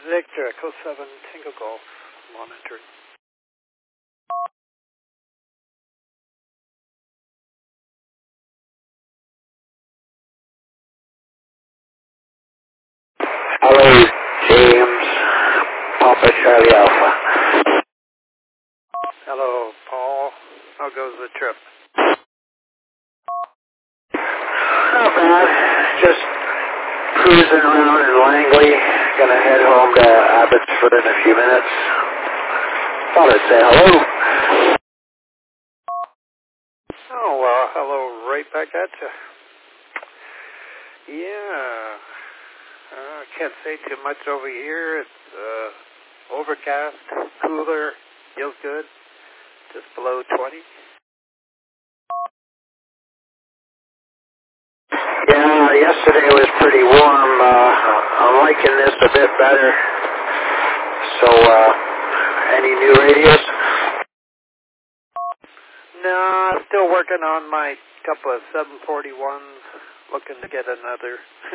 Victor, Echo 7, Tango Golf, monitored. Hello, James, Papa Charlie Alpha. Hello, Paul. How goes the trip? Not bad. Just cruising around in Langley. Gonna head home to Abbotsford in a few minutes. Thought I'd say hello. Oh, well, hello right back at you. Yeah. Can't say too much over here. It's overcast, cooler, feels good. Just below 20. Yeah, yesterday was pretty warm. I'm liking this a bit better. So, any new radios? No, still working on my couple of 741s. Looking to get another.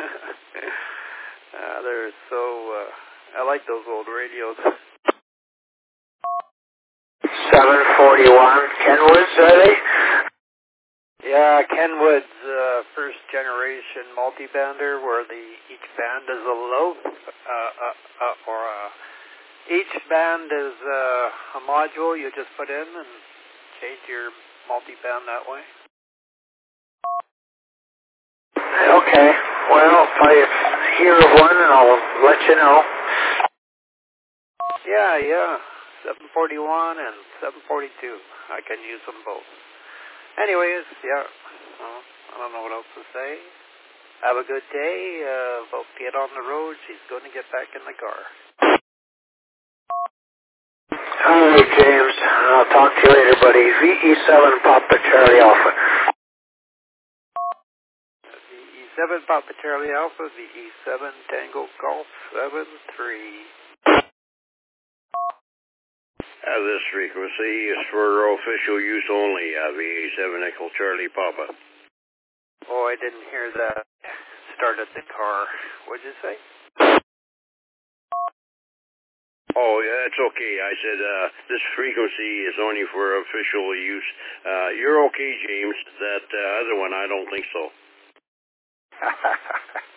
They're so, I like those old radios. 741 Kenwoods, are they? Yeah, Kenwood's first generation multi-bander where each band is a lobe, each band is a module you just put in and change your multi-band that way. Okay, well, if I hear of one, I'll let you know. Yeah, 741 and 742. I can use them both. Anyways, yeah, well, I don't know what else to say. Have a good day. Hope to get on the road. She's going to get back in the car. All right, James. I'll talk to you later, buddy. VE7 Papa Charlie Alpha. VE7 Papa Charlie Alpha, VE7 Tango Golf 73. This frequency is for official use only, VA7 Echo Charlie Papa. Oh, I didn't hear that. Started the car. What'd you say? Oh, yeah, it's okay. I said this frequency is only for official use. You're okay, James. That other one, I don't think so.